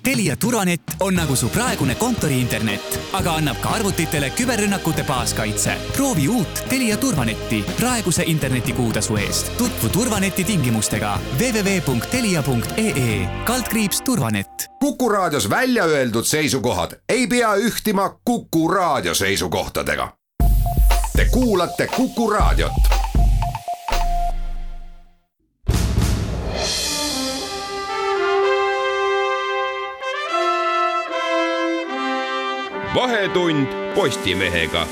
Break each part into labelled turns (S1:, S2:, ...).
S1: Telia Turvanet on nagu su praegune kontori-internet, aga annab ka arvutitele küberrünnakute baaskaitse. Proovi uut Telia Turvanetti praeguse internetikuutasu eest. Tutvu Turvaneti tingimustega www.telia.ee/turvanet.
S2: Kuku Raadios välja öeldud seisukohad ei pea ühtima Kuku Raadio seisukohtadega. Te kuulate Kuku Raadiot.
S3: Vahetund Postimehega.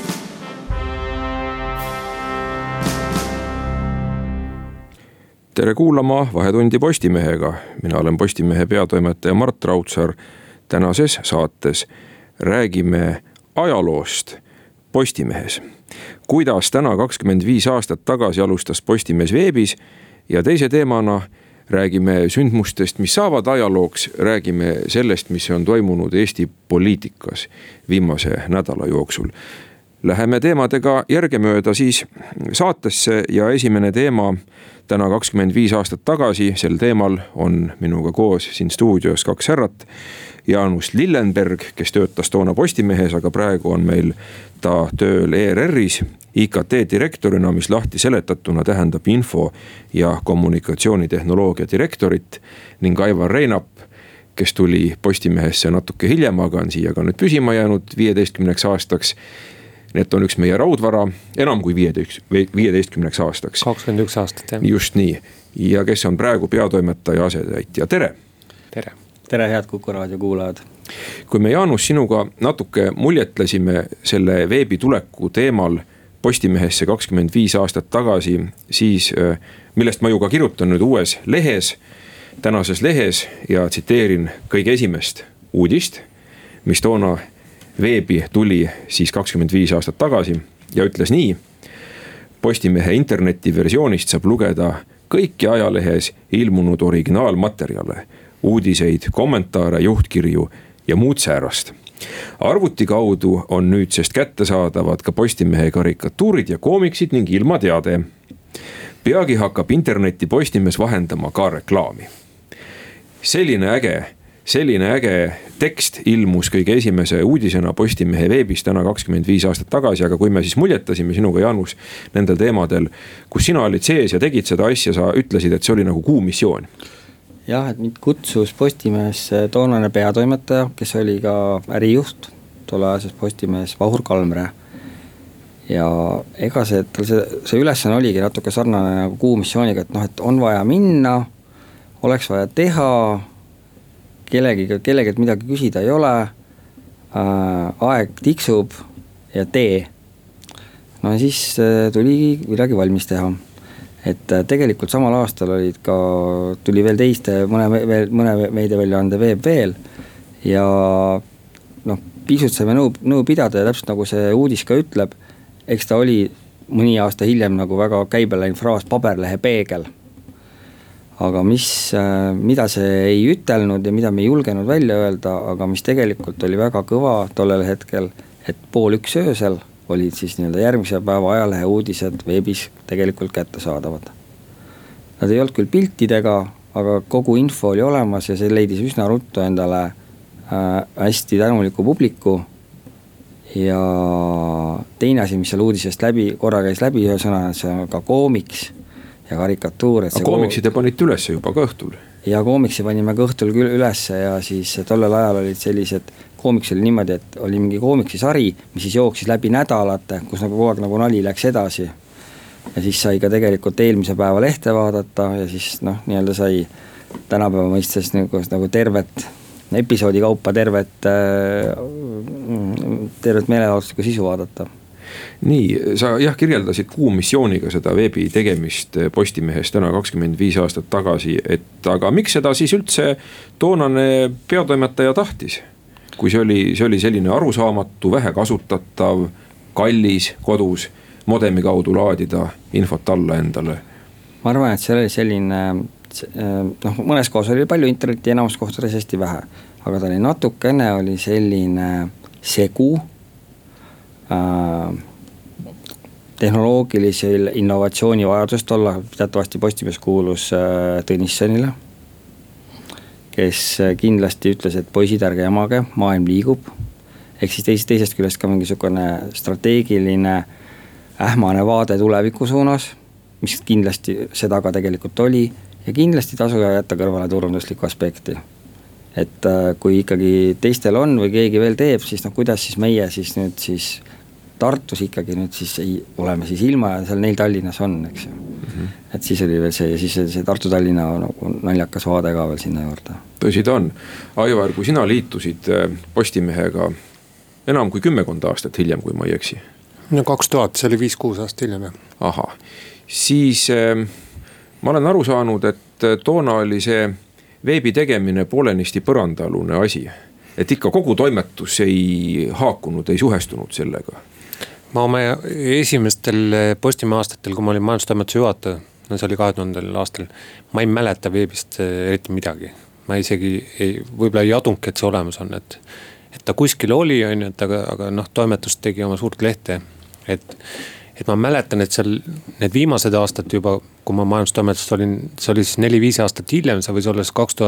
S3: Tere kuulama Vahetundi Postimehega. Mina olen Postimehe peatoimetaja Mart Raudsaar. Tänases saates räägime ajaloost Postimehes. Kuidas täna 25 aastat tagasi alustas Postimees veebis ja teise teemana räägime sündmustest, mis saavad ajalooks, räägime sellest, mis on toimunud Eesti poliitikas viimase nädala jooksul. Läheme teemadega järgemööda siis saatesse ja esimene teema täna 25 aastat tagasi. Sel teemal on minuga koos siin stuudios kaks härrat. Jaanus Lillenberg, kes töötas toona Postimehes, aga praegu on meil ta tööl ERR-is IKT direktorina, mis lahti seletatuna tähendab info- ja kommunikatsioonitehnoloogia direktorit, ning Aivar Reinap, kes tuli Postimehesse natuke hiljem, aga on siia ka nüüd püsima jäänud 15 aastaks. Need on üks meie raudvara, enam kui 15 aastaks.
S4: 21 aastat, jah.
S3: Just nii. Ja kes on praegu peatoimetaja asetäitja. Tere!
S4: Tere! Tere, head Kuku Raadio kuulajad!
S3: Kui me, Jaanus, sinuga natuke muljetlesime selle veebi tuleku teemal Postimehesse 25 aastat tagasi, siis millest ma ju ka kirjutan nüüd uues lehes, tänases lehes, ja tsiteerin kõige esimest uudist, mis toona veebi tuli siis 25 aastat tagasi ja ütles nii: Postimehe internetiversioonist saab lugeda kõiki ajalehes ilmunud originaalmaterjale, uudiseid, kommentaare, juhtkirju ja muud säärast. Arvuti kaudu on nüüdsest kättesaadavad ka Postimehe karikatuurid ja koomiksid ning ilmateade. Peagi hakkab interneti Postimees vahendama ka reklaami. Selline äge tekst ilmus kõige esimese uudisena Postimehe veebis täna 25 aastat tagasi, aga kui me siis muljetasime sinuga, Jaanus, nendel teemadel, kus sina olid sees ja tegid seda asja, sa ütlesid, et see oli nagu kuu missioon.
S4: Jah, et mind kutsus Postimehes toonane peatoimetaja, kes oli ka ärijuht tolleajases Postimehes, Vahur Kalmre. Ja ega see ülesanne oligi natuke sarnane nagu kuu missiooniga, et on vaja minna, oleks vaja teha, kellegelt midagi küsida ei ole, aeg tiksub ja tee. No siis tuli midagi valmis teha. Et tegelikult samal aastal tuli veel teiste mõne meediaväljaande veeb veel ja pisut saime nõu pidada ja täpselt nagu see uudis ka ütleb, eks ta oli mõni aasta hiljem nagu väga käibeläinud fraas paberlehe peegel. Aga mida see ei ütelnud ja mida me ei julgenud välja öelda, aga mis tegelikult oli väga kõva tollel hetkel, et 12:30 öösel olid siis järgmise päeva ajalehe uudised veebis tegelikult kättesaadavad. Nad ei olnud küll piltidega, aga kogu info oli olemas ja see leidis üsna ruttu endale hästi tänuliku publiku. Ja teine asi, mis seal uudisest korra käis läbi ühe sõna, see on ka koomiks ja karikatuur.
S3: Aga koomiksid te panite üles juba ka õhtul?
S4: Ja koomiksi panime ka õhtul küll üles ja siis tollel ajal olid sellised, koomiks oli niimoodi, et oli mingi koomiksisari, mis siis jooksis läbi nädalate, kus kogu aeg nagu nali läks edasi. Ja siis sai ka tegelikult eelmise päeva lehte vaadata ja siis nii-öelda sai tänapäeva mõistes nagu tervet episoodi kaupa tervet meelelahutuslikku sisu vaadata.
S3: Nii, sa kirjeldasid kuu missiooniga seda veebi tegemist Postimehes täna 25 aastat tagasi, aga miks seda siis üldse toonane peatoimetaja tahtis? Kui see oli selline arusaamatu, vähe kasutatav, kallis kodus, modemi kaudu laadida infot alla endale?
S4: Ma arvan, et see oli selline, mõnes kohas oli palju interneti, enamus kohtades hästi vähe, aga ta oli natukene, oli selline segu tehnoloogilisel innovatsiooni vajadust olla, teatavasti Postimees kuulus Tõnissonile kes kindlasti ütles, et poisid, ärge jamage, maailm liigub. Ehk siis teisest küljest ka mingisugune strateegiline ähmane vaade tuleviku suunas, mis kindlasti seda ka tegelikult oli, ja kindlasti tasuja jätta kõrvale turunduslikku aspekti. Et kui ikkagi teistel on või keegi veel teeb, siis kuidas siis meie siis nüüd siis Tartus ikkagi nüüd siis oleme siis ilma ja seal neil Tallinnas on, eks ju. Et siis oli veel see ja siis see Tartu-Tallinna nagu naljakas vaade ka veel sinna juurde.
S3: Tõsi ta on. Aivar, kui sina liitusid Postimehega enam kui 10 aastat hiljem, kui ma ei eksi.
S5: No 2000, see oli 5-6 aastat hiljem.
S3: Aha, siis ma olen aru saanud, et toona oli see veebi tegemine poolenisti põrandaalune asi. Et ikka kogu toimetus ei haakunud, ei suhestunud sellega.
S5: Ma oma esimestel Postimehe aastatel, kui ma olin majandustoimetuse juhataja, no see oli 2000. aastal, ma ei mäleta veebist eriti midagi. Ma isegi võib-olla ei adungi, et see olemas on, et ta kuskil oli, aga toimetus tegi oma suurt lehte. Et ma mäletan, et seal need viimased aastad juba, kui ma majandustoimetust olin, see oli siis 4-5 aastat hiljem, see võis olla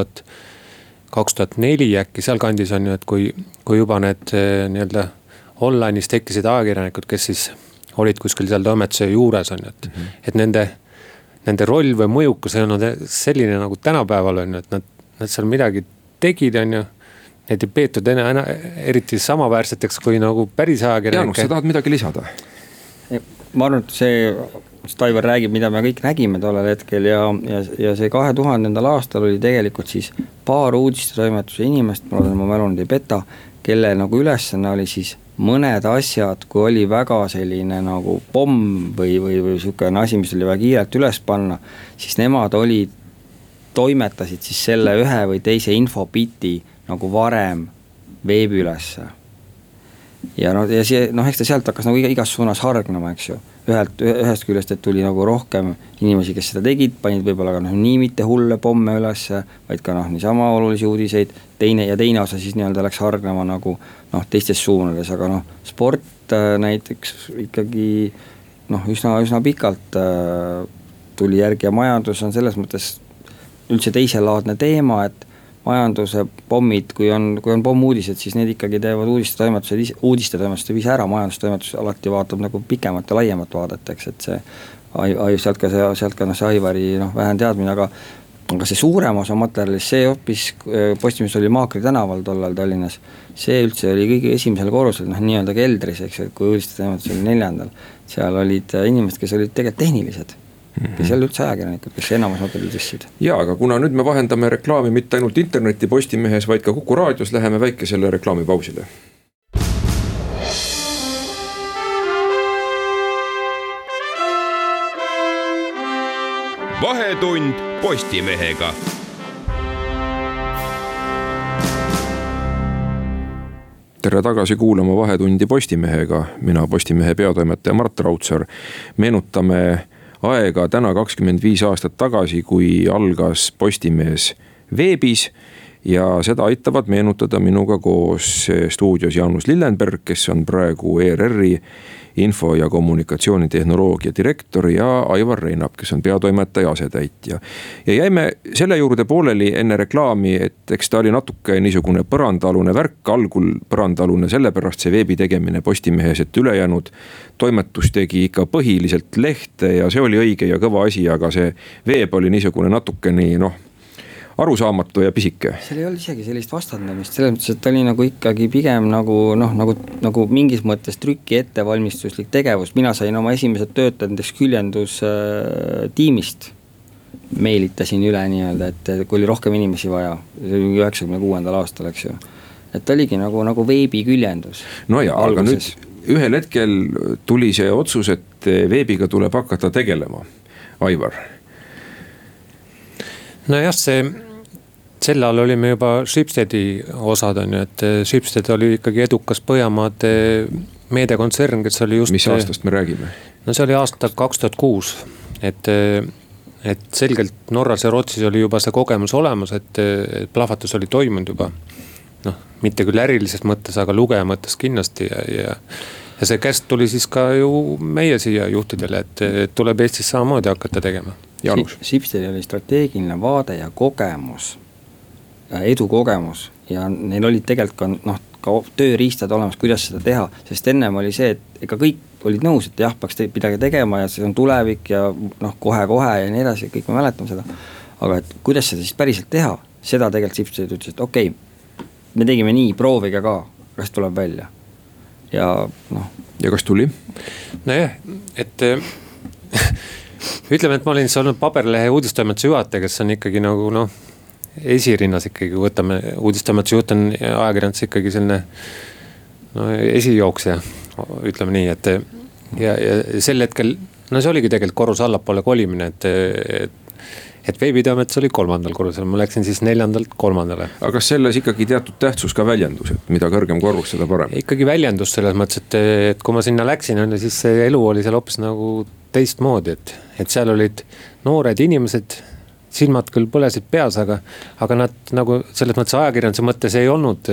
S5: 2004 äkki seal kandis on ju, et kui juba need nii-öelda online'is tekkisid ajakirjanikud, kes siis olid kuskil seal toimetuse juures on ju, et nende roll või mõjukus ei olnud selline nagu tänapäeval on ju, et nad seal midagi tegid on ju, need ei peetud eriti samaväärseteks kui nagu päris ajakirjanike.
S3: Jaanus, sa tahad midagi lisada?
S4: Ma arvan, et see Aivar räägib, mida me kõik nägime tollel hetkel ja see 2000. aastal oli tegelikult siis paar uudistetoimetuse inimest, ma mälun ei peta, kelle nagu ülesanne oli siis mõned asjad, kui oli väga selline nagu pomm või selline asi, mis oli väga kiirelt üles panna, siis nemad toimetasid siis selle ühe või teise infobiti nagu varem veebi ülesse. Ja eks ta sealt hakkas nagu igas suunas hargnama, eks ju. Ühest küljest, et tuli nagu rohkem inimesi, kes seda tegid, panid võib-olla ka nii mitte hulle pomme ülesse, vaid ka niisama olulisi uudiseid, teine osa siis nii-öelda läks hargnama nagu teistes suunades, aga sport näiteks ikkagi üsna pikalt tuli järgi ja majandus on selles mõttes üldse teiselaadne teema, et majanduse pommid, kui on pommuudised, siis need ikkagi teevad uudistetoimetused viis ära, majandustoimetus alati vaatab nagu pikemat ja laiemat vaadet, eks, et sealt ka see Aivari vähem teadmine, aga see suurem osa materjalis, see hoopis Postimees oli Maakri tänaval tollal Tallinnas, see üldse oli kõige esimesel korrusel, nii-öelda keldris, eks, kui uudistetoimetus oli 4. seal olid inimesed, kes olid tegelikult tehnilised. Ja seal üldse ajakirjanikud, kes enamus materjali tõstsid.
S3: Ja, aga kuna nüüd me vahendame reklaami mitte ainult interneti Postimehes, vaid ka Kuku raadios, läheme väikesele reklaamipausile.
S6: Vahetund Postimehega.
S3: Tere tagasi kuulama Vahetundi Postimehega. Mina Postimehe peatoimetaja Mart Raudsaar. Meenutame aega täna 25 aastat tagasi, kui algas Postimees veebis ja seda aitavad meenutada minuga koos stuudios Jaanus Lillenberg, kes on praegu ERR-i info- ja kommunikatsioonitehnoloogia direktor ja Aivar Reinab, kes on peatoimetaja asetäitja. Ja jäime selle juurde pooleli enne reklaami, et eks ta oli natuke niisugune põrandaalune värk, algul põrandaalune sellepärast see veebi tegemine Postimehes, et ülejäänud toimetus tegi ikka põhiliselt lehte ja see oli õige ja kõva asi, aga see veeb oli niisugune natuke nii arusaamatu ja pisike.
S4: Seal ei olnud isegi sellist vastandamist, selles mõttes, et ta oli nagu ikkagi pigem nagu mingis mõttes trüki ettevalmistuslik tegevus. Mina sain oma esimesed töötajad näiteks küljendus tiimist, meelitasin üle nii-öelda, et kui oli rohkem inimesi vaja, see oli 96. aastal, eks ju. Et ta oligi nagu veebi küljendus.
S3: No ja, aga nüüd ühel hetkel tuli see otsus, et veebiga tuleb hakata tegelema. Aivar.
S5: No jah, selle all olime juba Schibstedi osad on ju, et Schibsted oli ikkagi edukas Põhjamaade meediakontsern, kes oli just...
S3: Mis aastast me räägime?
S5: No see oli aasta 2006, et selgelt Norras ja Rootsis oli juba see kogemus olemas, et plahvatus oli toimunud juba. Mitte küll ärilises mõttes, aga lugeja mõttes kindlasti ja see käest tuli siis ka ju meie siia juhtidele, et tuleb Eestis samamoodi hakata tegema.
S4: Schibstedi oli strateegiline vaade ja kogemus edukogemus ja neil olid tegelikult ka tööriistad olemas, kuidas seda teha, sest ennem oli see, et ega kõik olid nõus, et jah, peaks midagi tegema ja see on tulevik ja kohe-kohe ja nii edasi, kõik me mäletame seda, aga et kuidas seda siis päriselt teha, seda tegelikult Sipstead ütles, et okei, me tegime nii, proovige ka, kas tuleb välja ja
S3: Ja kas tuli?
S5: Nojah, et ütleme, et ma olin siis olnud Paberlehe uudistoimetuse juhataja, kes on ikkagi nagu esirinnas ikkagi, võtame uudistoimetuse juht on ajakirjandus ikkagi selline esijooksja, ütleme nii, et ja sel hetkel, see oligi tegelikult korrus allapoole kolimine, et veebitoimetus oli 3. korrusel, ma läksin siis 4. 3.
S3: Aga kas selles ikkagi teatud tähtsus ka väljendus, et mida kõrgem korrus, seda parem?
S5: Ikkagi väljendus selles mõttes, et kui ma sinna läksin, siis see elu oli seal hoopis nagu teistmoodi, et seal olid noored inimesed, silmad küll põlesid peas, aga nad nagu selles mõttes ajakirjanduse mõttes ei olnud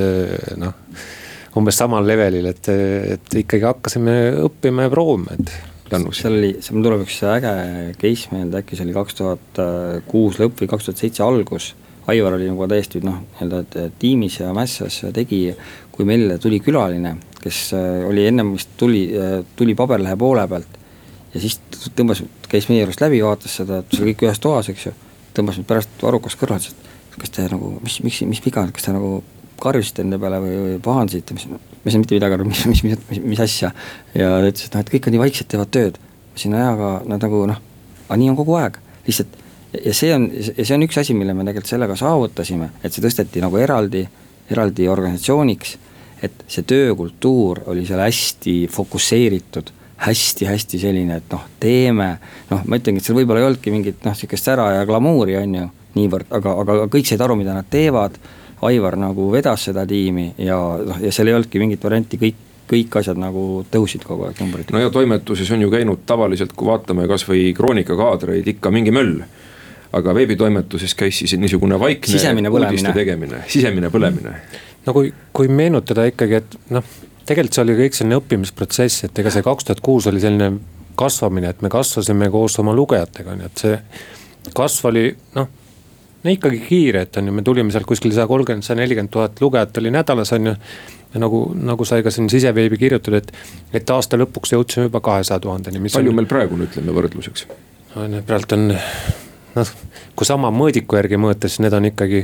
S5: umbes samal levelil, et ikkagi hakkasime õppima ja proovima,
S4: seal tuleb üks äge case meelde, äkki see oli 2006 lõpp või 2007 algus. Aivar oli nagu täiesti tiimis ja mässas tegi, kui meile tuli külaline, kes oli ennem vist tuli Paberlehe poole pealt ja siis käis meie juurest läbi, vaatas seda, et see kõik ühes toas, eks ju, tõmbas nüüd pärast Arukas kõrval, et kas te nagu, mis viga, kas te nagu karjusite enda peale või pahandasite, mis mitte midagi aru, mis asja. Ja ta ütles, et kõik on nii vaikselt teevad tööd. Sinna ajaga nad nagu, aga nii on kogu aeg. Lihtsalt, ja see on üks asi, mille me tegelikult sellega saavutasime, et see tõsteti nagu eraldi organisatsiooniks, et see töökultuur oli seal hästi fokusseeritud, hästi selline, et teeme, ma ütlengi, et seal võib-olla ei olnudki mingit sihukest sära ja glamuuri on ju niivõrd, aga kõik said aru, mida nad teevad. Aivar nagu vedas seda tiimi ja seal ei olnudki mingit varianti, kõik asjad nagu tõusid kogu aeg numbrid.
S3: No ja toimetuses on ju käinud tavaliselt, kui vaatame kas või Kroonika kaadreid, ikka mingi möll. Aga veebitoimetuses käis siis niisugune vaikne uudiste tegemine, sisemine põlemine.
S5: No kui meenutada ikkagi, et tegelikult see oli kõik selline õppimisprotsess, et ega see 2006 oli selline kasvamine, et me kasvasime koos oma lugejatega, nii et see kasv oli ikkagi kiire, et me tulime seal kuskil 130-140 000 lugejat oli nädalas on ju, ja nagu sai ka siin siseveebi kirjutada, et aasta lõpuks jõudsime juba 200 000.
S3: Palju meil praegu ütleme võrdluseks?
S5: Praegu on, kui sama mõõdiku järgi mõõta, siis need on ikkagi,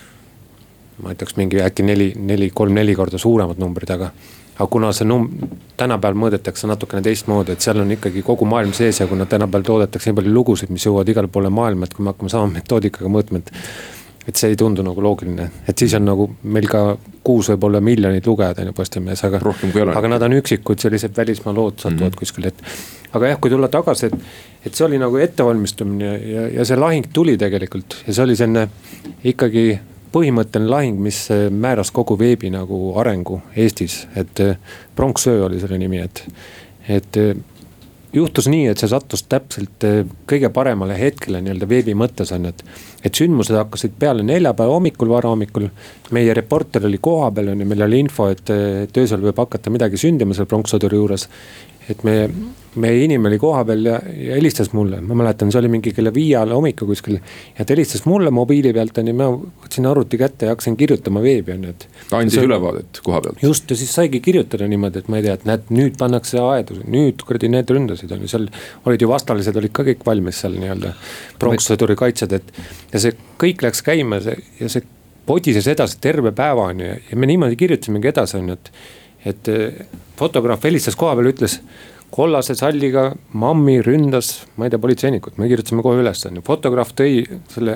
S5: ma ütleks mingi äkki 3-4 korda suuremad numbrid, aga kuna see tänapäeval mõõdetakse natukene teistmoodi, et seal on ikkagi kogu maailm sees ja kuna tänapäeval toodetakse nii palju lugusid, mis jõuavad igale poole maailma, et kui me hakkame sama metoodikaga mõõtma, et see ei tundu nagu loogiline, et siis on nagu meil ka 6 võib-olla miljonid lugejad on ju Postimehes, aga nad on üksikud sellised välismaa lood satuvad kuskil, aga jah, kui tulla tagasi, et see oli nagu ettevalmistumine ja see lahing tuli tegelikult ja see oli selline ikkagi põhimõtteline lahing, mis määras kogu veebi nagu arengu Eestis, et Pronksöö oli selle nimi, et juhtus nii, et see sattus täpselt kõige paremale hetkele nii-öelda veebi mõttes on, et sündmused hakkasid peale neljapäeva hommikul, varahommikul, meie reporter oli koha peal, meil oli info, et öösel võib hakata midagi sündima seal Pronksõduri juures, et meie inimene oli koha peal ja helistas mulle, ma mäletan, see oli mingi kella 5 hommikul kuskil ja ta helistas mulle mobiili pealt ja ma võtsin arvuti kätte ja hakkasin kirjutama veebi on, et
S3: ta andis ülevaadet koha pealt.
S5: Just, ja siis saigi kirjutada niimoodi, et ma ei tea, et näed, nüüd pannakse aedus, nüüd kuradi need ründasid on, seal olid ju vastalised, olid ka kõik valmis seal nii-öelda Pronksõduri kaitsed, ja see kõik läks käima ja see podises edasi terve päeva on ja me niimoodi kirjutasimegi edasi on, et fotograaf helistas koha peal, ütles kollase salliga mammi ründas, ma ei tea, politseinikut, me kirjutasime kohe üles, fotograaf tõi selle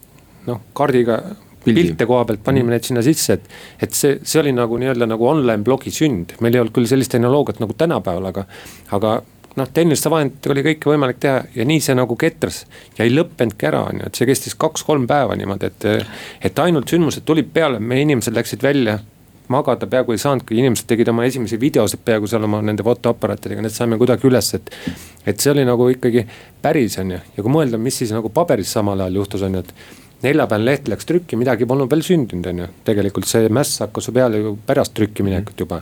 S5: kaardiga pilte koha pealt, panime need sinna sisse, et see oli nagu nii-öelda nagu online blogi sünd, meil ei olnud küll sellist tehnoloogiat nagu tänapäeval, aga tehniliste vahenditega oli kõike võimalik teha ja nii see nagu ketras ja ei lõppenudki ära, et see kestis 2-3 päeva niimoodi, et ainult sündmused tulid peale, meie inimesed läksid välja magada peaaegu ei saanudki, inimesed tegid oma esimesi videosid peaaegu seal oma nende fotoaparaatidega, need saime kuidagi üles, et see oli nagu ikkagi päris on ju, ja kui mõelda, mis siis nagu paberis samal ajal juhtus on ju, et neljapäeval leht läks trükki, midagi polnud veel sündinud on ju, tegelikult see mäss hakkas ju peale ju pärast trükki minekut juba,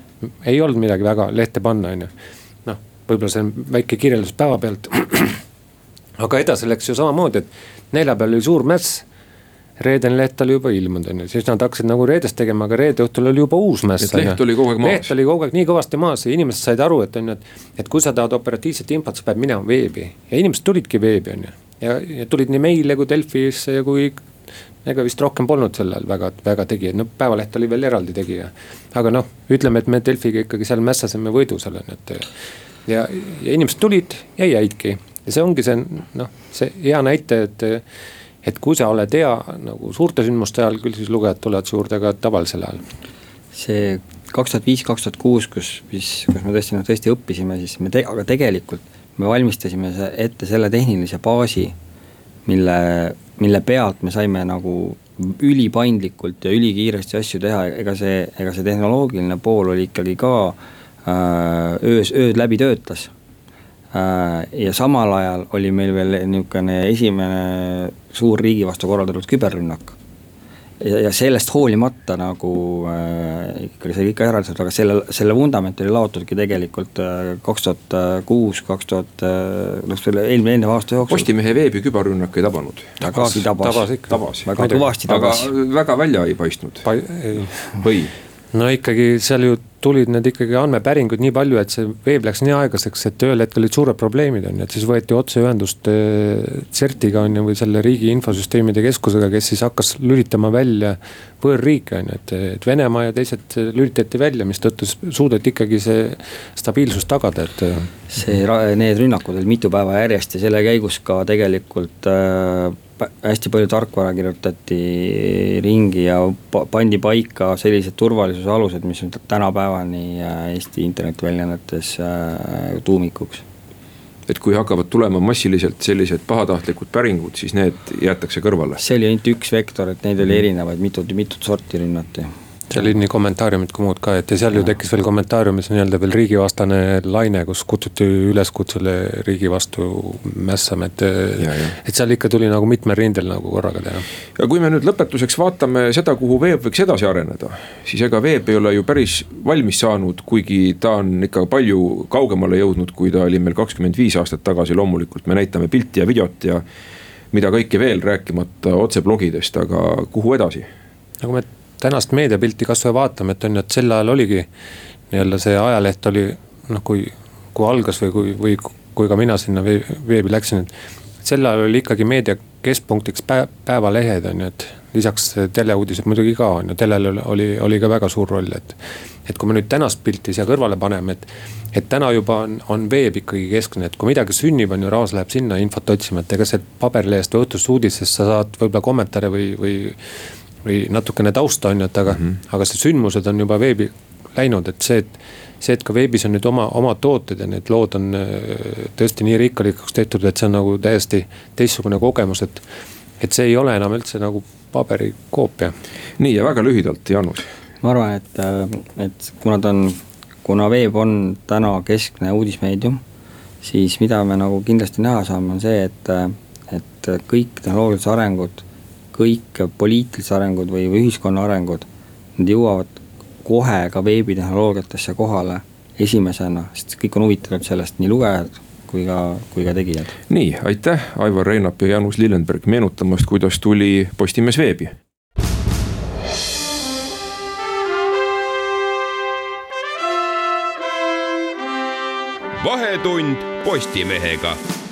S5: ei olnud midagi väga lehte panna on ju, võib-olla see on väike kirjeldus päeva pealt, aga edasi läks ju samamoodi, et neljapäeval oli suur mäss, reedene leht oli juba ilmunud, on ju, siis nad hakkasid nagu reedest tegema, aga reede õhtul oli juba uus mäss.
S3: Leht oli kogu aeg maas.
S5: Leht oli kogu aeg nii kõvasti maas ja inimesed said aru, et on ju, et kui sa tahad operatiivset infot, sa pead minema veebi ja inimesed tulidki veebi, on ju. Ja tulid nii meile kui Delfisse ja kui ega vist rohkem polnud sellel väga tegijad, no Päevaleht oli veel eraldi tegija. Aga noh, ütleme, et me Delfiga ikkagi seal mässasime võidu selle, ja inimesed tulid ja jäidki. Ja see ongi see hea näite, et kui sa oled hea nagu suurte sündmuste ajal, küll siis lugejad tulevad juurde ka tavalisel ajal.
S4: See 2005-2006, kus me tõesti õppisime, siis aga tegelikult me valmistasime ette selle tehnilise baasi, mille pealt me saime nagu ülipaindlikult ja ülikiiresti asju teha, ega see tehnoloogiline pool oli ikkagi ka ööd läbi töötas. Ja samal ajal oli meil veel niisugune esimene suur riigi vastu korraldatud küberrünnak. Ja sellest hoolimata nagu ikkagi see kõik eraldatud, aga selle vundament oli laotudki tegelikult 2006, eelmine aasta jooksul.
S3: Postimehe veebi küberrünnak ei tabanud.
S4: Tabas. Väga kõvasti tabas.
S3: Aga väga välja ei paistnud. Või?
S5: No ikkagi seal ju tulid need ikkagi andmepäringud nii palju, et see veeb läks nii aegaseks, et ühel hetkel olid suured probleemid, on ju, et siis võeti otseühendust CERT-iga on ju, või selle riigi infosüsteemide keskusega, kes siis hakkas lülitama välja võõrriike, on ju, et Venemaa ja teised lülitati välja, mis tõttu suudeti ikkagi see stabiilsus tagada, et
S4: need rünnakud olid mitu päeva järjest ja selle käigus ka tegelikult hästi palju tarkvara kirjutati ringi ja pandi paika sellised turvalisuse alused, mis on tänapäevani Eesti internetiväljaannetes tuumikuks.
S3: Et kui hakkavad tulema massiliselt sellised pahatahtlikud päringud, siis need jäetakse kõrvale.
S4: See oli ainult üks vektor, et neid oli erinevaid, mitut sorti rünnati.
S5: See oli nii kommentaariumid kui muud ka, et ja seal ju tekkis veel kommentaariumis nii-öelda veel riigivastane laine, kus kutsuti üleskutsele riigi vastu mässame, et seal ikka tuli nagu mitmel rindel nagu korraga teha.
S3: Ja kui me nüüd lõpetuseks vaatame seda, kuhu veeb võiks edasi areneda, siis ega veeb ei ole ju päris valmis saanud, kuigi ta on ikka palju kaugemale jõudnud, kui ta oli meil 25 aastat tagasi. Loomulikult me näitame pilti ja videot ja mida kõike veel rääkimata otseblogidest, aga kuhu edasi?
S5: Nagu me tänast meediapilti kasvõi vaatame, et on ju, et sel ajal oligi nii-öelda see ajaleht oli, kui algas või kui ka mina sinna veebi läksin, et sel ajal oli ikkagi meedia keskpunktiks päevalehed, on ju, et lisaks teleuudised muidugi ka on ju, telel oli ka väga suur roll, et kui me nüüd tänast pilti siia kõrvale paneme, et täna juba on veeb ikkagi keskne, et kui midagi sünnib, on ju, rahvas läheb sinna infot otsima, et ega see paberlehest või õhtust uudisest sa saad võib-olla kommentaare või natukene tausta on ju, aga see sündmused on juba veebi läinud, et see, et ka veebis on nüüd oma tooted ja need lood on tõesti nii rikkalikuks tehtud, et see on nagu täiesti teistsugune kogemus, et see ei ole enam üldse nagu paberi koopia.
S3: Nii ja väga lühidalt, Jaanus.
S4: Ma arvan, et kuna veeb on täna keskne uudismeedium, siis mida me nagu kindlasti näha saame on see, et kõik tehnoloogilised arengud, kõik poliitilised arengud või ühiskonna arengud, need jõuavad kohe ka veebitehnoloogiatesse kohale esimesena, sest kõik on huvitatud sellest, nii lugejad kui ka tegijad.
S3: Nii, aitäh Aivar Reinap ja Jaanus Lillenberg meenutamast, kuidas tuli Postimees veebi.
S6: Vahetund Postimehega.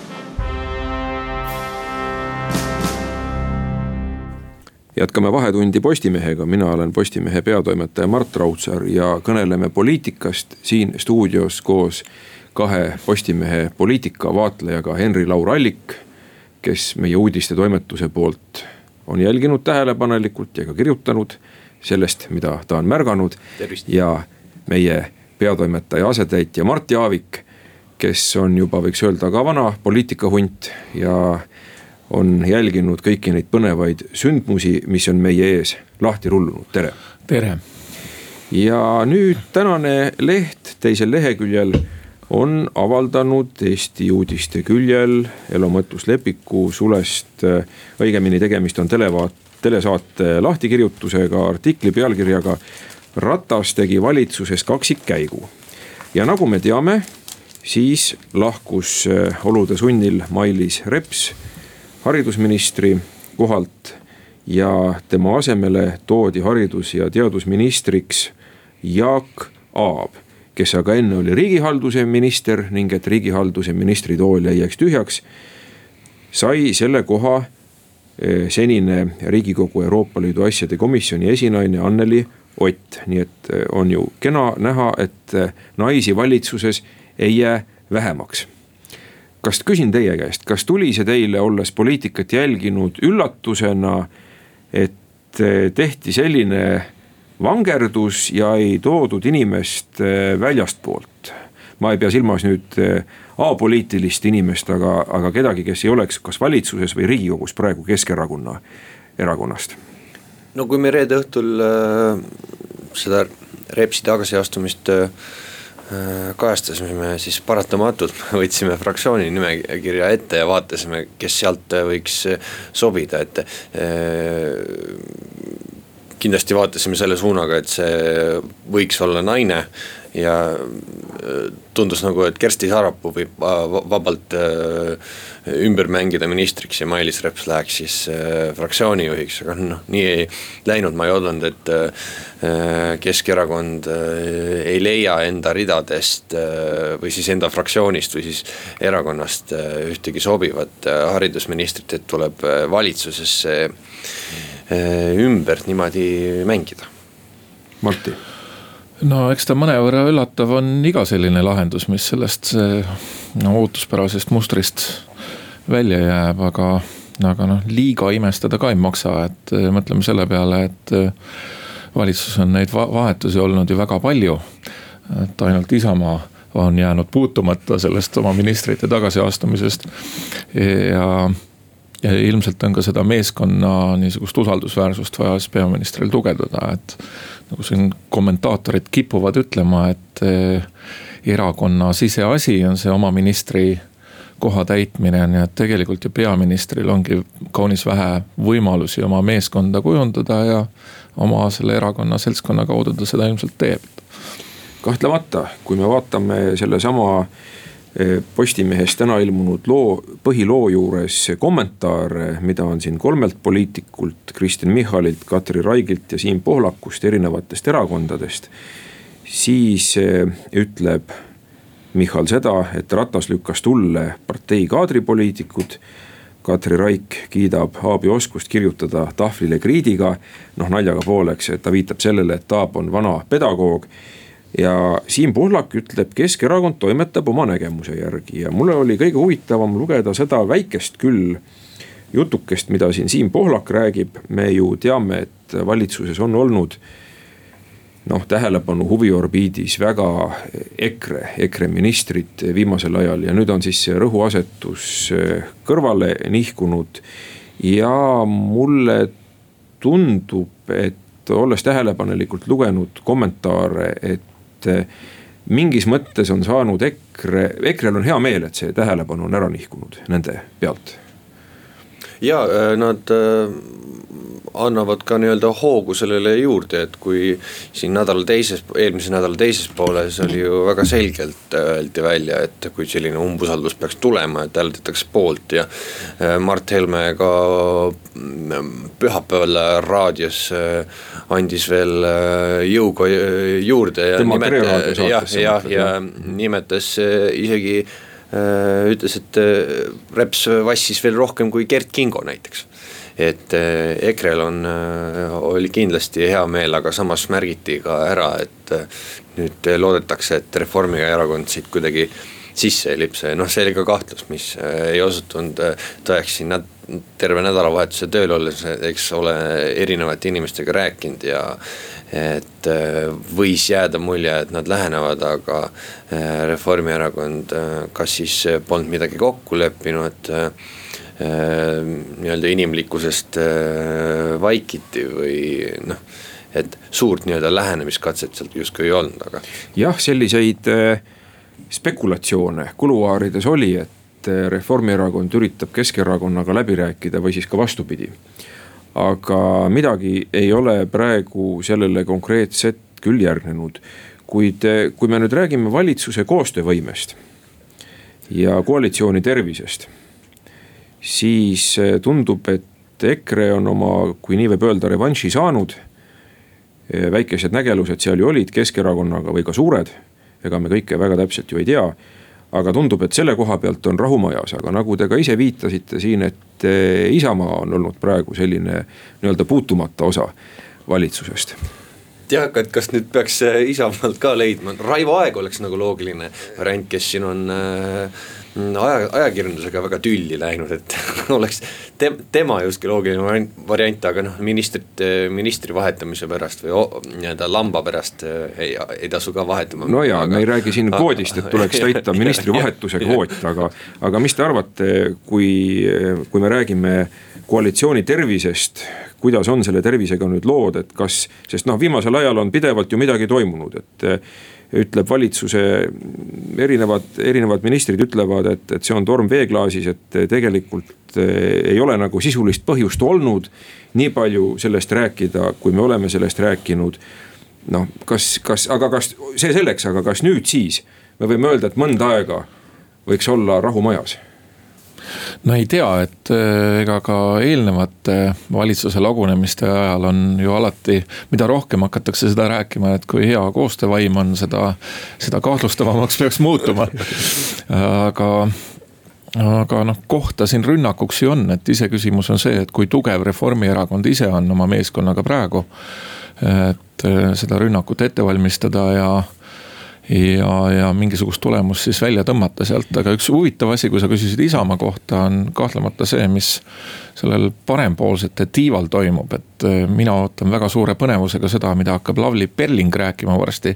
S3: Jätkame Vahetundi Postimehega, mina olen Postimehe peatoimetaja Mart Raudsaar ja kõneleme poliitikast siin stuudios koos kahe Postimehe poliitikavaatlejaga Henri-Laur Allik, kes meie uudiste toimetuse poolt on jälginud tähelepanelikult ja ka kirjutanud sellest, mida ta on märganud. Tervist. Ja meie peatoimetaja asetäitja Mart Jaavik, kes on juba võiks öelda ka vana poliitikahunt ja on jälginud kõiki neid põnevaid sündmusi, mis on meie ees lahti rullunud. Tere!
S5: Tere!
S3: Ja nüüd tänane leht teisel leheküljel on avaldanud Eesti uudiste küljel Elo Mõttus-Lepiku sulest, õigemini tegemist on telesaate lahtikirjutusega, artikli pealkirjaga Ratas tegi valitsuses kaksikkäigu. Ja nagu me teame, siis lahkus olude sunnil Mailis Reps haridusministri kohalt ja tema asemele toodi haridus- ja teadusministriks Jaak Aab, kes aga enne oli riigihalduse minister ning et riigihalduse ministri tool ei jääks tühjaks, sai selle koha senine Riigikogu Euroopa Liidu asjade komisjoni esinaine Anneli Ott. Nii et on ju kena näha, et naisi valitsuses ei jää vähemaks. Kas küsin teie käest, kas tuli see teile, olles poliitikat jälginud, üllatusena, et tehti selline vangerdus ja ei toodud inimest väljast poolt? Ma ei pea silmas nüüd apoliitilist inimest, aga kedagi, kes ei oleks kas valitsuses või Riigikogus praegu Keskerakonna erakonnast.
S7: No kui me reede õhtul seda Repsi tagasiastumist kajastasime, siis paratamatult võtsime fraktsiooni nimekirja ette ja vaatasime, kes sealt võiks sobida, et kindlasti vaatasime selle suunaga, et see võiks olla naine ja tundus nagu, et Kersti Sarapuu võib vabalt ümber mängida ministriks ja Mailis Reps läheks siis fraktsiooni juhiks, aga nii ei läinud. Ma ei oodanud, et Keskerakond ei leia enda ridadest või siis enda fraktsioonist või siis erakonnast ühtegi sobivat haridusministrit, et tuleb valitsusesse ümber niimoodi mängida.
S3: Martti?
S8: No eks ta mõnevõrra üllatav on iga selline lahendus, mis sellest ootuspärasest mustrist välja jääb, aga liiga imestada ka ei maksa, et mõtleme selle peale, et valitsus on neid vahetusi olnud ju väga palju, et ainult Isamaa on jäänud puutumata sellest oma ministrite tagasiastumisest ja ilmselt on ka seda meeskonna niisugust usaldusväärsust vaja peaministril tugevdada, et nagu siin kommentaatorid kipuvad ütlema, et erakonna siseasi on see oma ministri koha täitmine, nii et tegelikult ju peaministril ongi kaunis vähe võimalusi oma meeskonda kujundada ja oma selle erakonna seltskonna kaudu ta seda ilmselt teeb.
S3: Kahtlemata, kui me vaatame selle sama Postimehes täna ilmunud põhiloo juures kommentaare, mida on siin 3 poliitikult, Kristen Michalilt, Katri Raigilt ja Siim Pohlakust erinevatest erakondadest, siis ütleb Michal seda, et Ratas lükkas tulle partei kaadripoliitikud, Katri Raik kiidab Aabi oskust kirjutada tahvlile kriidiga, naljaga pooleks, et ta viitab sellele, et Aab on vana pedagoog. Ja Siim Pohlak ütleb, Keskerakond toimetab oma nägemuse järgi ja mulle oli kõige huvitavam lugeda seda väikest küll jutukest, mida siin Siim Pohlak räägib. Me ju teame, et valitsuses on olnud tähelepanu huviorbiidis väga EKRE ministrid viimasel ajal ja nüüd on siis see rõhuasetus kõrvale nihkunud ja mulle tundub, et olles tähelepanelikult lugenud kommentaare, et mingis mõttes on saanud EKRE-l on hea meel, et see tähelepanu on ära nihkunud nende pealt.
S7: Ja nad annavad ka nii-öelda hoogu sellele juurde, et kui siin eelmise nädala teises pooles oli ju väga selgelt öeldi välja, et kui selline umbusaldus peaks tulema, et hääldatakse poolt ja Mart Helme ka pühapäeval raadios andis veel jõuga juurde ja nimetas isegi ütles, et Reps vassis veel rohkem kui Gert Kingo näiteks. Et EKRE-l oli kindlasti hea meel, aga samas märgiti ka ära, et nüüd loodetakse, et Reformierakond siit kuidagi sisse ei lipse. See oli ka kahtlus, mis ei osutunud tõeks siin terve nädalavahetuse tööl olles, eks ole erinevate inimestega rääkinud ja et võis jääda mulje, et nad lähenevad, aga Reformierakond kas siis polnud midagi kokku leppinud, nii-öelda inimlikkusest vaikiti või et suurt nii-öelda lähenemiskatset sealt justkui ei olnud, aga.
S3: Jah, selliseid spekulatsioone kuluaarides oli, et Reformierakond üritab Keskerakonnaga läbi rääkida või siis ka vastupidi. Aga midagi ei ole praegu sellele konkreetset küll järgnenud. Kuid kui me nüüd räägime valitsuse koostöövõimest ja koalitsiooni tervisest, siis tundub, et EKRE on oma, kui nii võib öelda, revanši saanud. Väikesed nägelused seal ju olid Keskerakonnaga või ka suured, ega me kõike väga täpselt ju ei tea. Aga tundub, et selle koha pealt on rahumajas, aga nagu te ka ise viitasite siin, et Isamaa on olnud praegu selline nii-öelda puutumata osa valitsusest.
S7: Jah, et kas nüüd peaks Isamaalt ka leidma, Raivo Aeg oleks nagu loogiline variant, kes siin on ajakirjandusega väga tülli läinud, et oleks tema justkui loogiline variant, aga noh, ministri vahetamise pärast või nii-öelda lamba pärast ei tasu ka vahetama.
S3: No jaa, me ei räägi siin koodist, et tuleks täita ministri vahetuse kvoot, aga mis te arvate, kui me räägime koalitsiooni tervisest, kuidas on selle tervisega nüüd lood, et kas, sest viimasel ajal on pidevalt ju midagi toimunud, et ütleb valitsuse erinevad ministrid ütlevad, et see on torm veeklaasis, et tegelikult ei ole nagu sisulist põhjust olnud nii palju sellest rääkida, kui me oleme sellest rääkinud. Kas see selleks, aga kas nüüd siis me võime öelda, et mõnda aega võiks olla rahumajas?
S8: No ei tea, et ega ka eelnevate valitsuse lagunemiste ajal on ju alati, mida rohkem hakatakse seda rääkima, et kui hea koostöövaim on, seda kahtlustavamaks peaks muutuma. Aga kohta siin rünnakuks ju on, et iseküsimus on see, et kui tugev Reformierakond ise on oma meeskonnaga praegu, et seda rünnakut ette valmistada ja mingisugust tulemust siis välja tõmmata sealt, aga üks huvitav asi, kui sa küsisid Isamaa kohta, on kahtlemata see, mis sellel parempoolsete tiival toimub, et mina ootan väga suure põnevusega seda, mida hakkab Lavly Perling rääkima varsti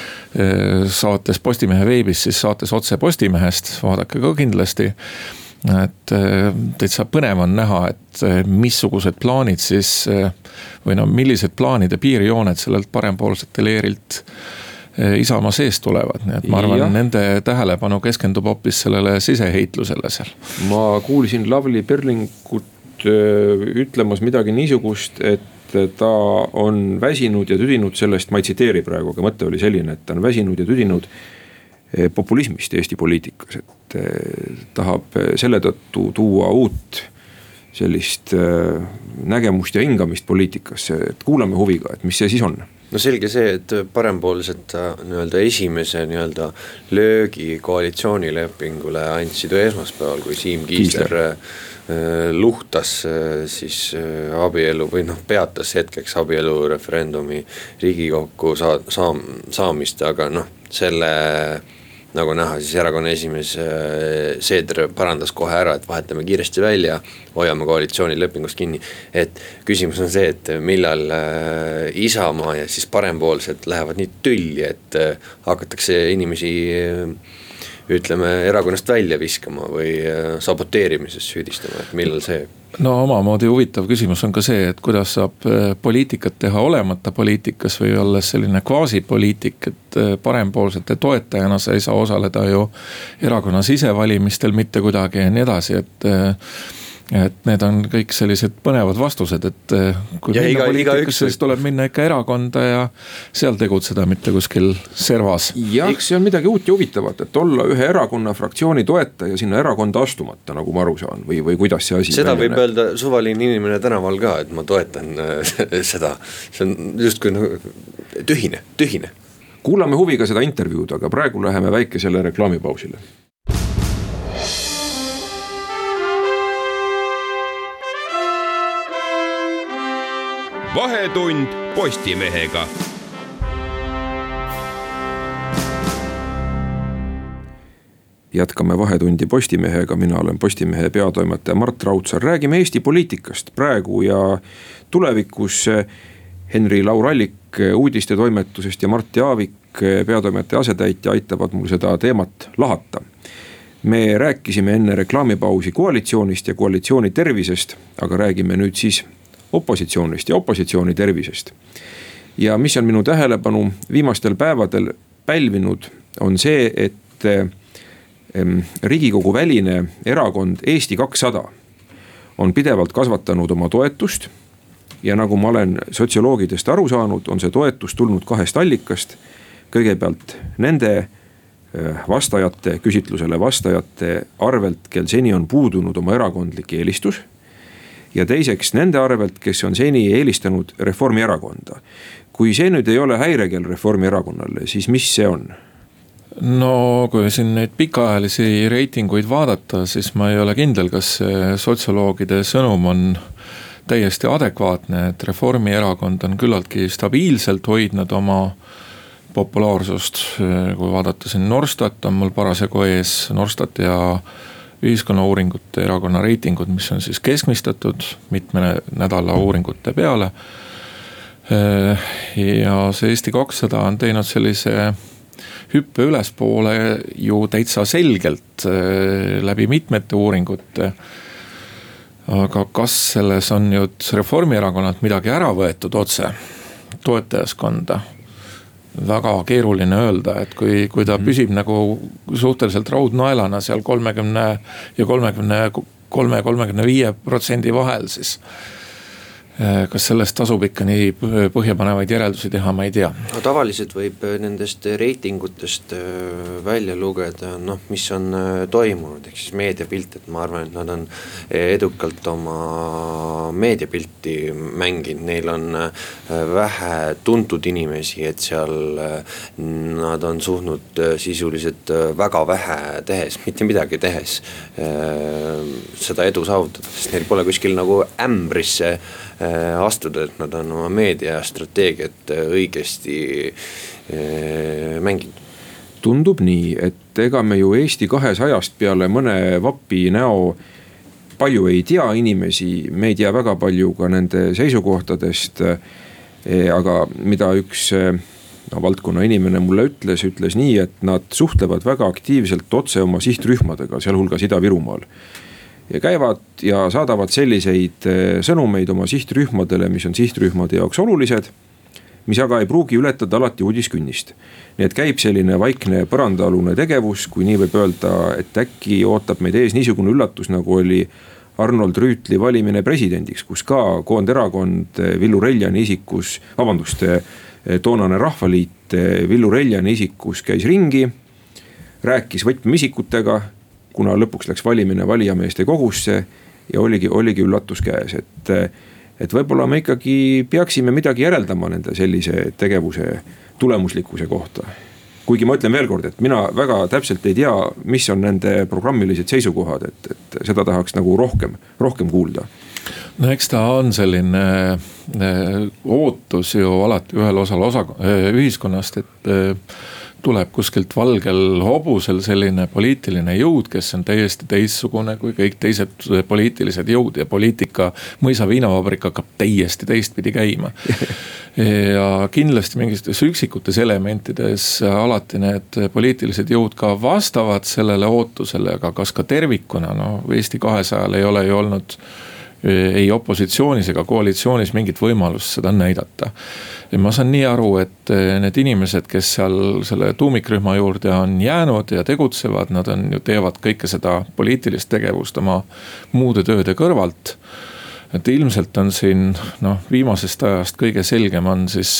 S8: saates Postimehe veebis, siis saates Otse Postimehest, vaadake ka kindlasti, et täitsa põnev on näha, et missugused plaanid siis või millised plaanide piirijooned sellelt parempoolsete leerilt Isamaa sees tulevad, nii et ma arvan, nende tähelepanu keskendub hoopis sellele siseheitlusele seal.
S3: Ma kuulsin Lavly Perlingut ütlemas midagi niisugust, et ta on väsinud ja tüdinud sellest, ma ei tsiteeri praegu, aga mõte oli selline, et ta on väsinud ja tüdinud populismist Eesti poliitikas, et tahab selle tõttu tuua uut sellist nägemust ja hingamist poliitikasse, et kuulame huviga, et mis see siis on.
S7: No selge see, et parempoolsed nii-öelda esimese nii-öelda löögi koalitsioonilepingule andsid esmaspäeval, kui Siim Kiisler luhtas siis abielu või peatas hetkeks abielu referendumi Riigikokku saamist, aga selle nagu näha, siis erakonna esimees Seeder parandas kohe ära, et vahetame kiiresti välja, hoiame koalitsioonilepingust kinni. Et küsimus on see, et millal Isamaa ja siis parempoolsed lähevad nii tülli, et hakatakse inimesi erakonnast välja viskama või saboteerimises süüdistama, et millal see?
S8: No omamoodi huvitav küsimus on ka see, et kuidas saab poliitikat teha olemata poliitikas või olles selline kvaasipoliitik, et parempoolsete toetajana sa ei saa osaleda ju erakonna sisevalimistel mitte kuidagi ja nii edasi, et need on kõik sellised põnevad vastused, et kui ja minna poliitikasse, siis tuleb minna ikka erakonda ja seal tegutseda, mitte kuskil servas.
S3: Jah, see on midagi uut ja huvitavat, et olla ühe erakonna fraktsiooni toetaja sinna erakonda astumata, nagu ma aru saan, või kuidas see asi
S7: seda võib öelda suvaline inimene tänaval ka, et ma toetan seda, see on justkui tühine.
S3: Kuulame huviga seda intervjuud, aga praegu läheme väikesele reklaamipausile.
S6: Vahetund Postimehega.
S3: Jätkame Vahetundi Postimehega, mina olen Postimehe peatoimetaja Mart Raudsaar. Räägime Eesti poliitikast praegu ja tulevikus. Henri Laurallik uudistetoimetusest ja Mart Jaavik, peatoimetaja asetäitja, aitavad mul seda teemat lahata. Me rääkisime enne reklaamipausi koalitsioonist ja koalitsiooni tervisest, aga räägime nüüd siis opositsioonist ja opositsiooni tervisest. Ja mis on minu tähelepanu viimastel päevadel pälvinud, on see, et Riigikogu väline erakond Eesti 200 on pidevalt kasvatanud oma toetust ja nagu ma olen sotsioloogidest aru saanud, on see toetus tulnud kahest allikast. Kõigepealt nende küsitlusele vastajate arvelt, kel seni on puudunud oma erakondlik eelistus. ja teiseks nende arvelt, kes on seni eelistanud Reformierakonda. Kui see nüüd ei ole häirekeel Reformierakonnale, siis mis see on?
S8: No kui siin neid pikaajalisi reitinguid vaadata, siis ma ei ole kindel, kas sotsioloogide sõnum on täiesti adekvaatne, et Reformierakond on küllaltki stabiilselt hoidnud oma populaarsust. Kui vaadata siin Norstat on mul parasjagu ees, Norstat ja ühiskonnauuringute erakonna reitingud, mis on siis keskmistatud mitme nädala uuringute peale. Ja see Eesti 200 on teinud sellise hüppe ülespoole ju täitsa selgelt läbi mitmete uuringute. Aga kas selles on nüüd Reformierakonnalt midagi ära võetud otse toetajaskonda? Väga keeruline öelda, et kui ta püsib nagu suhteliselt raudnaelana seal 30 ja 33-35% vahel, siis kas sellest tasub ikka nii põhjapanevaid järeldusi teha, ma ei tea.
S7: No, tavaliselt võib nendest reitingutest välja lugeda, mis on toimunud, ehk siis meediapilt, et ma arvan, et nad on edukalt oma meediapilti mänginud, neil on vähe tuntud inimesi, et seal nad on suhnud sisuliselt väga vähe tehes, mitte midagi tehes seda edu saavutada, sest neil pole kuskil nagu ämbrisse astuda, et nad on oma meediastrateegiat õigesti mänginud.
S3: Tundub nii, et ega me ju Eesti 200-st peale mõne vapi näo palju ei tea inimesi, me ei tea väga palju ka nende seisukohtadest, aga mida üks valdkonna inimene mulle ütles nii, et nad suhtlevad väga aktiivselt otse oma sihtrühmadega, sealhulgas Ida-Virumaal. Ja käivad ja saadavad selliseid sõnumeid oma sihtrühmadele, mis on sihtrühmade jaoks olulised, mis aga ei pruugi ületada alati uudiskünnist. Nii et käib selline vaikne põrandaalune tegevus, kui nii võib öelda, et äkki ootab meid ees niisugune üllatus, nagu oli Arnold Rüütli valimine presidendiks, kus ka Koonderakond Villu Reljani isikus, toonane Rahvaliit Villu Reljani isikus käis ringi, rääkis võtmeisikutega, kuna lõpuks läks valimine valijameeste kogusse ja oligi üllatus käes, et võib-olla me ikkagi peaksime midagi järeldama nende sellise tegevuse tulemuslikkuse kohta. Kuigi ma ütlen veel kord, et mina väga täpselt ei tea, mis on nende programmilised seisukohad, et seda tahaks nagu rohkem kuulda.
S8: No eks ta on selline ootus ju alati ühel osal ühiskonnast, et tuleb kuskilt valgel hobusel selline poliitiline jõud, kes on täiesti teistsugune kui kõik teised poliitilised jõud ja poliitika Mõisa viinavabrik hakkab täiesti teistpidi käima. Ja kindlasti mingites üksikutes elementides alati need poliitilised jõud ka vastavad sellele ootusele, aga kas ka tervikuna, Eesti 200 ei ole ju olnud ei opositsioonis ega koalitsioonis mingit võimalust seda näidata. Ja ma saan nii aru, et need inimesed, kes seal selle tuumikrühma juurde on jäänud ja tegutsevad, nad teevad kõike seda poliitilist tegevust oma muude tööde kõrvalt. Et ilmselt on siin viimasest ajast kõige selgem on siis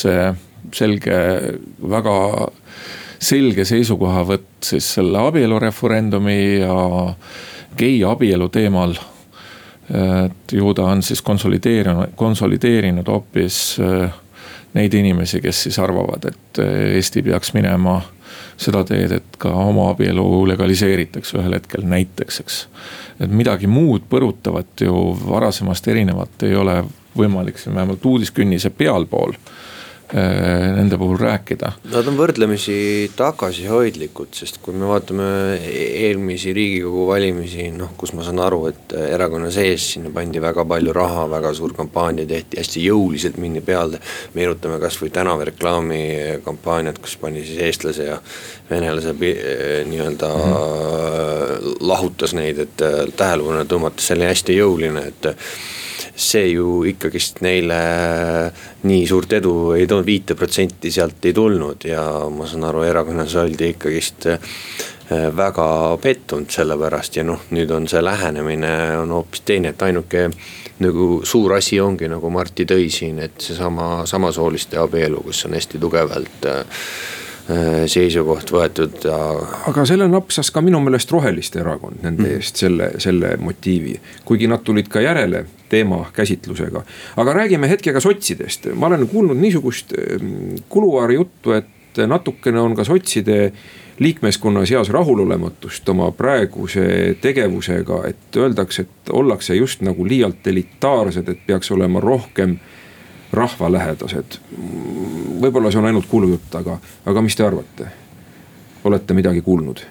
S8: väga selge seisukohavõtt siis selle abielureferendumi ja gei abielu teemal. Et ju ta on siis konsolideerinud hoopis neid inimesi, kes siis arvavad, et Eesti peaks minema seda teed, et ka oma abielu legaliseeritakse ühel hetkel näiteks, eks. Et midagi muud põrutavat ju varasemast erinevat ei ole võimalik siin vähemalt uudiskünnise pealpool nende puhul rääkida.
S7: Nad on võrdlemisi tagasihoidlikud, sest kui me vaatame eelmisi Riigikogu valimisi, kus ma saan aru, et erakonna sees sinna pandi väga palju raha, väga suur kampaania tehti, hästi jõuliselt minni peale. Meenutame kas või tänavareklaami kampaaniat, kus pani siis eestlase ja venelase nii-öelda lahutas neid, et tähelepanu tõmmata, see oli hästi jõuline, et see ju ikkagist neile nii suurt edu ei toonud, 5% sealt ei tulnud ja ma saan aru, erakonnas oldi ikkagist väga pettunud selle pärast ja nüüd on see lähenemine on hoopis teine, et ainuke nagu suur asi ongi, nagu Marti tõi siin, et see samasooliste abielu, kus on hästi tugevalt seisukoht võetud.
S3: Aga selle napsas ka minu meelest Roheliste erakond nende eest selle motiivi, kuigi nad tulid ka järele teema käsitlusega. Aga räägime hetkega sotsidest. Ma olen kuulnud niisugust kuluaari juttu, et natukene on ka sotside liikmeskonna seas rahulolematust oma praeguse tegevusega, et öeldakse, et ollakse just nagu liialt elitaarsed, et peaks olema rohkem rahvalähedased. Võib-olla see on ainult kuulujutt, aga mis te arvate? Olete midagi kuulnud?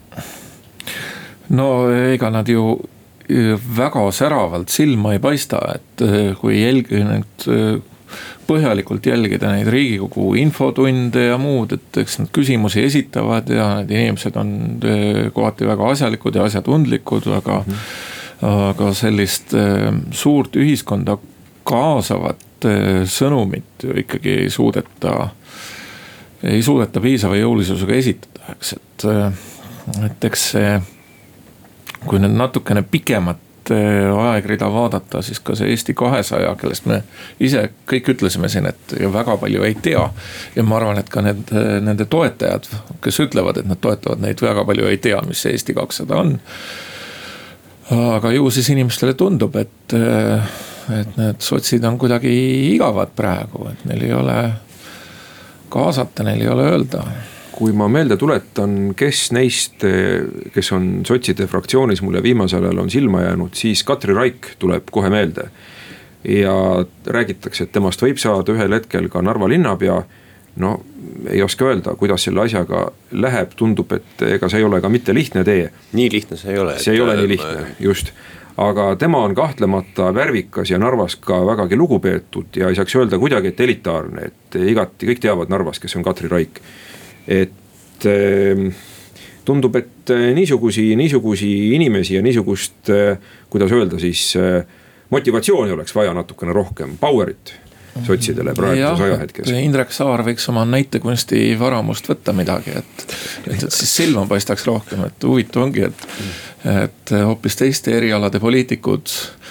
S8: No ega nad ju väga säravalt silma ei paista, et kui nüüd põhjalikult jälgida neid Riigikogu infotunde ja muud, et eks nad küsimusi esitavad ja need inimesed on kohati väga asjalikud ja asjatundlikud, aga sellist suurt ühiskonda kaasavat sõnumit ikkagi ei suudeta piisava jõulisusega esitada, et eks see, kui nüüd natukene pikemat aegrida vaadata, siis ka see Eesti 200, kellest me ise kõik ütlesime siin, et väga palju ei tea. Ja ma arvan, et ka nende toetajad, kes ütlevad, et nad toetavad neid, väga palju ei tea, mis see Eesti 200 on. Aga ju siis inimestele tundub, et need sotsid on kuidagi igavad praegu, et neil ei ole kaasata, neil ei ole öelda.
S3: Kui ma meelde tuletan, kes neist, kes on sotside fraktsioonis mulle viimasel ajal on silma jäänud, siis Katri Raik tuleb kohe meelde. Ja räägitakse, et temast võib saada ühel hetkel ka Narva linnapea. No ei oska öelda, kuidas selle asjaga läheb, tundub, et ega see ei ole ka mitte lihtne tee.
S7: Nii lihtne see ei ole.
S3: See ei ole nii lihtne, just. Aga tema on kahtlemata värvikas ja Narvas ka vägagi lugupeetud ja ei saaks öelda kuidagi, et elitaarne, et igati kõik teavad Narvas, kes on Katri Raik. Et tundub, et niisugusi inimesi ja niisugust, kuidas öelda siis, motivatsiooni oleks vaja natukene rohkem, powerit sotsidele praeguses ajahetkes.
S8: Indrek Saar võiks oma näitekunsti varamust võtta midagi, et siis silma paistaks rohkem, et huvitav ongi, et hoopis teiste erialade poliitikud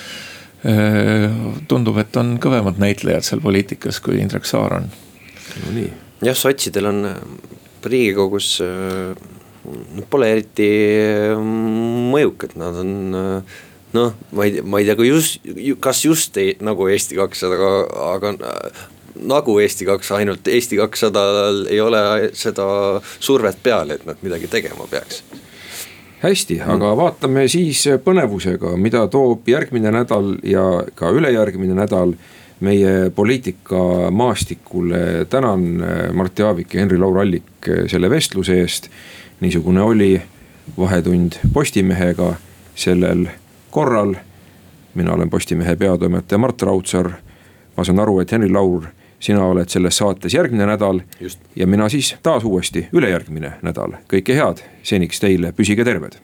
S8: tundub, et on kõvemad näitlejad seal poliitikas, kui Indrek Saar on.
S3: No nii.
S7: Jah, sotsidel on Riigikogus pole eriti mõjukad, nad on ma ei tea, kas just nagu Eesti 200, aga nagu Eesti 200, ainult Eesti 200 ei ole seda survet peal, et nad midagi tegema peaks.
S3: Hästi, aga vaatame siis põnevusega, mida toob järgmine nädal ja ka ülejärgmine nädal meie poliitika maastikule. Tänan Mart Jaavik ja Henri-Laur Allik selle vestluse eest. Niisugune oli Vahetund Postimehega sellel korral. Mina olen Postimehe peatoimetaja Mart Raudsaar. Ma saan aru, et Henri-Laur, sina oled selles saates järgmine nädal. Just. Ja mina siis taas uuesti ülejärgmine nädal. Kõike head, seniks teile, püsige terved.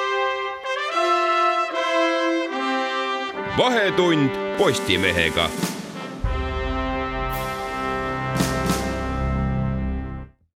S6: Vahetund Postimehega.